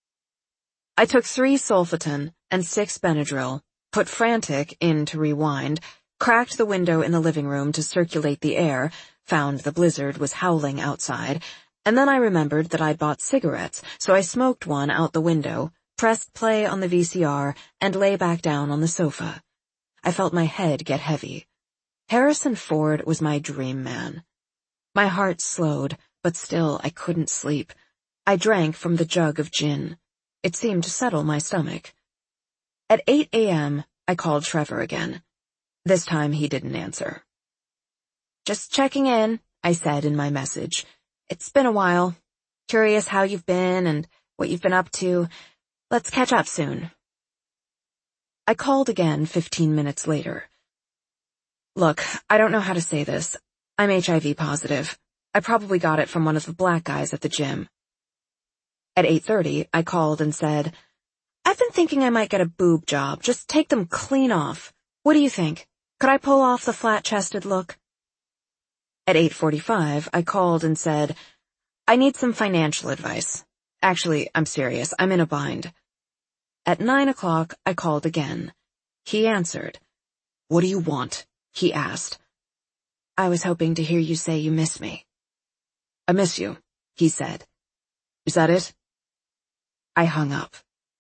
I took three Sulfaton and six Benadryl, put Frantic in to rewind, cracked the window in the living room to circulate the air, found the blizzard was howling outside, and then I remembered that I'd bought cigarettes, so I smoked one out the window, pressed play on the V C R, and lay back down on the sofa. I felt my head get heavy. Harrison Ford was my dream man. My heart slowed, but still I couldn't sleep. I drank from the jug of gin. It seemed to settle my stomach. At eight a m, I called Trevor again. This time he didn't answer. "Just checking in," I said in my message. "It's been a while. Curious how you've been and what you've been up to. Let's catch up soon." I called again fifteen minutes later. "Look, I don't know how to say this. I'm H I V positive. I probably got it from one of the black guys at the gym." At eight thirty, I called and said, "I've been thinking I might get a boob job. Just take them clean off. What do you think? Could I pull off the flat-chested look?" At eight forty-five, I called and said, "I need some financial advice. Actually, I'm serious. I'm in a bind." At nine o'clock, I called again. He answered. "What do you want?" he asked. "I was hoping to hear you say you miss me." "I miss you," he said. "Is that it?" I hung up.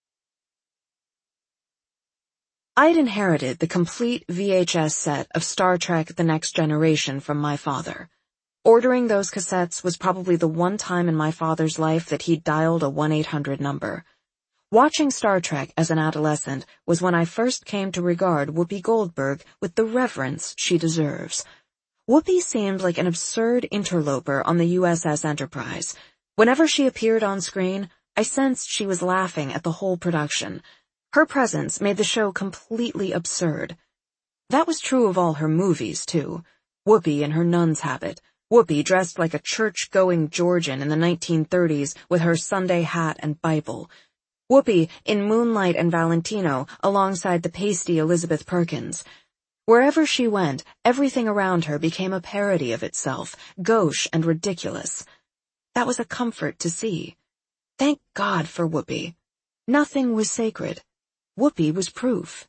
I'd inherited the complete V H S set of Star Trek The Next Generation from my father. Ordering those cassettes was probably the one time in my father's life that he'd dialed a one eight hundred number. Watching Star Trek as an adolescent was when I first came to regard Whoopi Goldberg with the reverence she deserves. Whoopi seemed like an absurd interloper on the U S S Enterprise. Whenever she appeared on screen, I sensed she was laughing at the whole production. Her presence made the show completely absurd. That was true of all her movies, too. Whoopi in her nun's habit. Whoopi dressed like a church-going Georgian in the nineteen thirties with her Sunday hat and Bible. Whoopi in Moonlight and Valentino alongside the pasty Elizabeth Perkins. Wherever she went, everything around her became a parody of itself, gauche and ridiculous. That was a comfort to see. Thank God for Whoopi. Nothing was sacred. Whoopi was proof.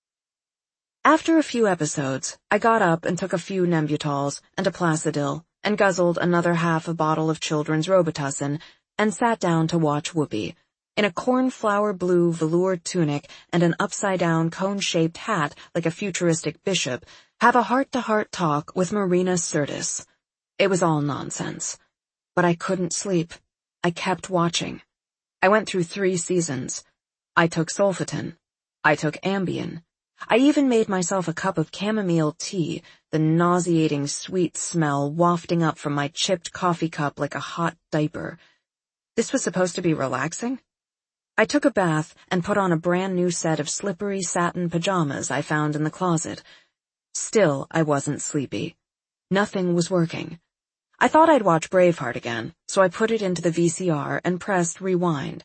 After a few episodes, I got up and took a few Nembutols and a Placidil and guzzled another half a bottle of children's Robitussin and sat down to watch Whoopi, in a cornflower blue velour tunic and an upside-down cone-shaped hat like a futuristic bishop, have a heart-to-heart talk with Marina Sirtis. It was all nonsense. But I couldn't sleep. I kept watching. I went through three seasons. I took Solfitin. I took Ambien. I even made myself a cup of chamomile tea, the nauseating sweet smell wafting up from my chipped coffee cup like a hot diaper. This was supposed to be relaxing? I took a bath and put on a brand new set of slippery satin pajamas I found in the closet. Still, I wasn't sleepy. Nothing was working. I thought I'd watch Braveheart again, so I put it into the V C R and pressed rewind.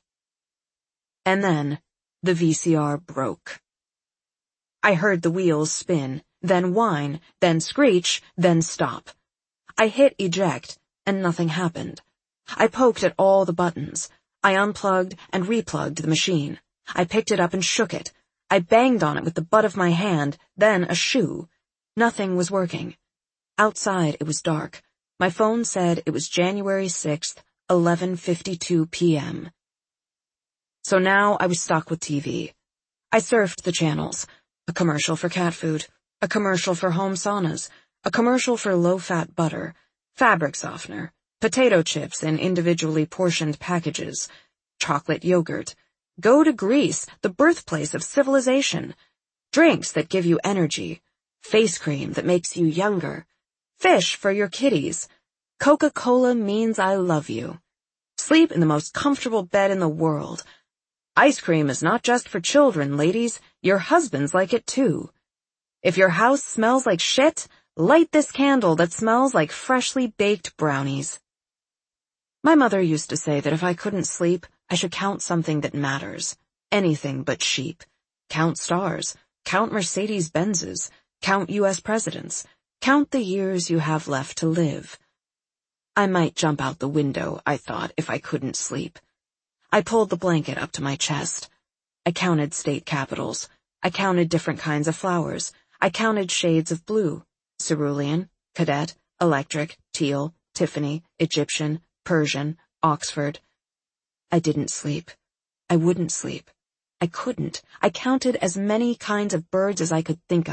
And then, the V C R broke. I heard the wheels spin, then whine, then screech, then stop. I hit eject, and nothing happened. I poked at all the buttons. I unplugged and replugged the machine. I picked it up and shook it. I banged on it with the butt of my hand, then a shoe. Nothing was working. Outside it was dark. My phone said it was January sixth, eleven fifty-two p m So now I was stuck with T V. I surfed the channels. A commercial for cat food. A commercial for home saunas. A commercial for low-fat butter. Fabric softener. Potato chips in individually portioned packages. Chocolate yogurt. Go to Greece, the birthplace of civilization. Drinks that give you energy. Face cream that makes you younger. Fish for your kitties. Coca-Cola means I love you. Sleep in the most comfortable bed in the world. Ice cream is not just for children, ladies. Your husbands like it too. If your house smells like shit, light this candle that smells like freshly baked brownies. My mother used to say that if I couldn't sleep, I should count something that matters. Anything but sheep. Count stars. Count Mercedes-Benzes. Count U S presidents. Count the years you have left to live. I might jump out the window, I thought, if I couldn't sleep. I pulled the blanket up to my chest. I counted state capitals. I counted different kinds of flowers. I counted shades of blue. Cerulean, cadet, electric, teal, Tiffany, Egyptian, Persian, Oxford. I didn't sleep. I wouldn't sleep. I couldn't. I counted as many kinds of birds as I could think of.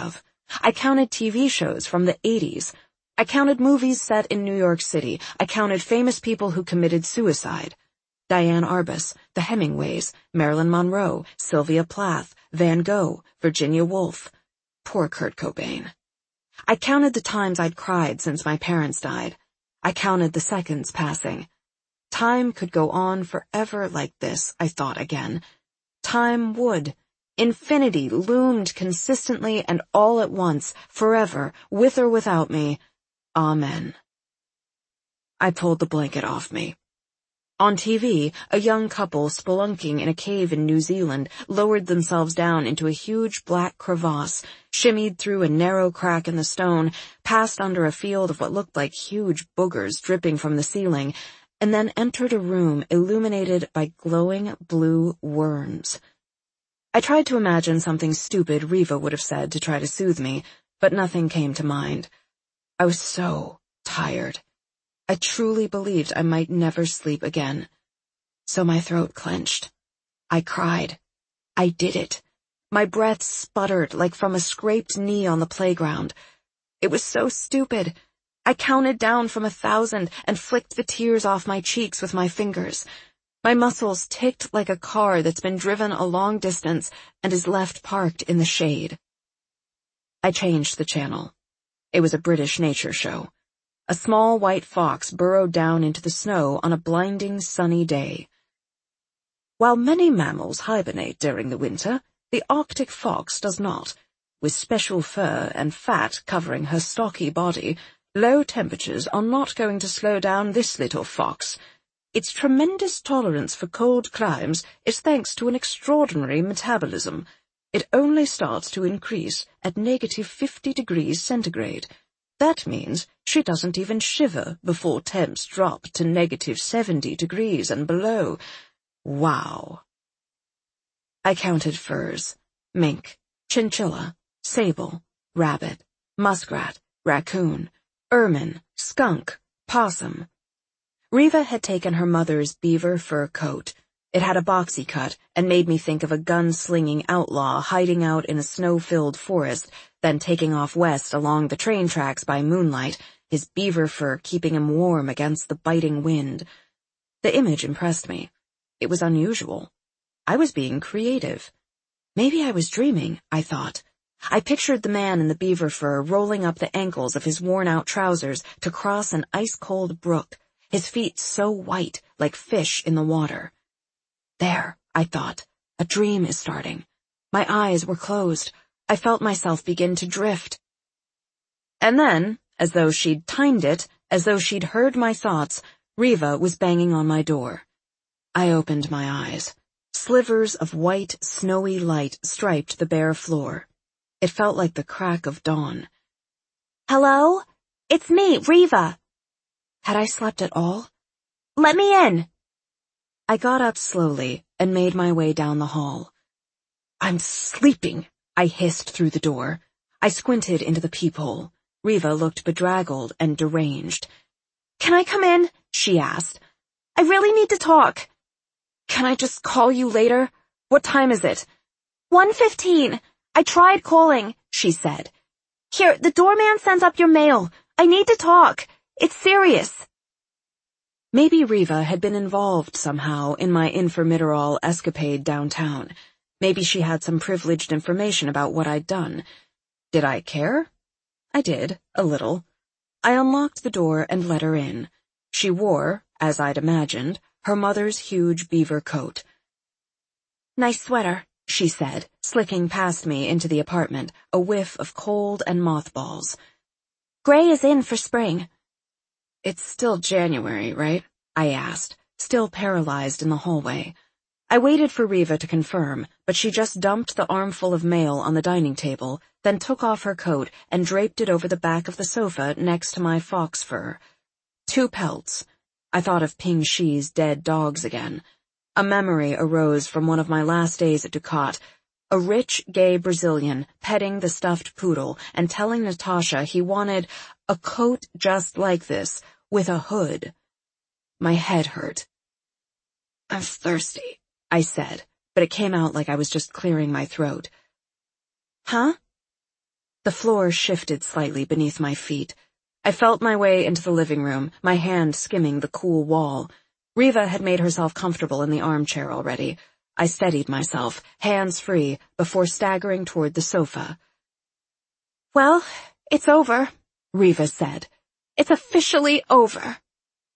I counted T V shows from the eighties. I counted movies set in New York City. I counted famous people who committed suicide. Diane Arbus, the Hemingways, Marilyn Monroe, Sylvia Plath, Van Gogh, Virginia Woolf. Poor Kurt Cobain. I counted the times I'd cried since my parents died. I counted the seconds passing. Time could go on forever like this, I thought again. Time would. Infinity loomed consistently and all at once, forever, with or without me. Amen. I pulled the blanket off me. On T V, a young couple spelunking in a cave in New Zealand lowered themselves down into a huge black crevasse, shimmied through a narrow crack in the stone, passed under a field of what looked like huge boogers dripping from the ceiling, and then entered a room illuminated by glowing blue worms. I tried to imagine something stupid Riva would have said to try to soothe me, but nothing came to mind. I was so tired. I truly believed I might never sleep again. So my throat clenched. I cried. I did it. My breath sputtered like from a scraped knee on the playground. It was so stupid. I counted down from a thousand and flicked the tears off my cheeks with my fingers. My muscles ticked like a car that's been driven a long distance and is left parked in the shade. I changed the channel. It was a British nature show. A small white fox burrowed down into the snow on a blinding sunny day. While many mammals hibernate during the winter, the Arctic fox does not. With special fur and fat covering her stocky body, low temperatures are not going to slow down this little fox. Its tremendous tolerance for cold climes is thanks to an extraordinary metabolism. It only starts to increase at negative fifty degrees centigrade. That means she doesn't even shiver before temps drop to negative seventy degrees and below. Wow. I counted furs. Mink, chinchilla, sable, rabbit, muskrat, raccoon, ermine, skunk, possum. Riva had taken her mother's beaver fur coat. It had a boxy cut and made me think of a gun-slinging outlaw hiding out in a snow-filled forest, then taking off west along the train tracks by moonlight, his beaver fur keeping him warm against the biting wind. The image impressed me. It was unusual. I was being creative. Maybe I was dreaming, I thought. I pictured the man in the beaver fur rolling up the ankles of his worn-out trousers to cross an ice-cold brook, his feet so white like fish in the water. There, I thought, a dream is starting. My eyes were closed. I felt myself begin to drift. And then, as though she'd timed it, as though she'd heard my thoughts, Riva was banging on my door. I opened my eyes. Slivers of white, snowy light striped the bare floor. It felt like the crack of dawn. Hello? It's me, Riva. Had I slept at all? Let me in. I got up slowly and made my way down the hall. I'm sleeping, I hissed through the door. I squinted into the peephole. Riva looked bedraggled and deranged. Can I come in? She asked. I really need to talk. Can I just call you later? What time is it? one fifteen. I tried calling, she said. Here, the doorman sends up your mail. I need to talk. It's serious. Maybe Riva had been involved somehow in my Infirmiderol escapade downtown. Maybe she had some privileged information about what I'd done. Did I care? I did, a little. I unlocked the door and let her in. She wore, as I'd imagined, her mother's huge beaver coat. Nice sweater, she said, slicking past me into the apartment, a whiff of cold and mothballs. Gray is in for spring. It's still January, right? I asked, still paralyzed in the hallway. I waited for Riva to confirm, but she just dumped the armful of mail on the dining table, then took off her coat and draped it over the back of the sofa next to my fox fur. Two pelts. I thought of Ping Shi's dead dogs again. A memory arose from one of my last days at Ducat. A rich, gay Brazilian petting the stuffed poodle and telling Natasha he wanted a coat just like this, with a hood. My head hurt. I'm thirsty, I said, but it came out like I was just clearing my throat. Huh? The floor shifted slightly beneath my feet. I felt my way into the living room, my hand skimming the cool wall. Riva had made herself comfortable in the armchair already. I steadied myself, hands free, before staggering toward the sofa. "Well, it's over," Riva said. "It's officially over."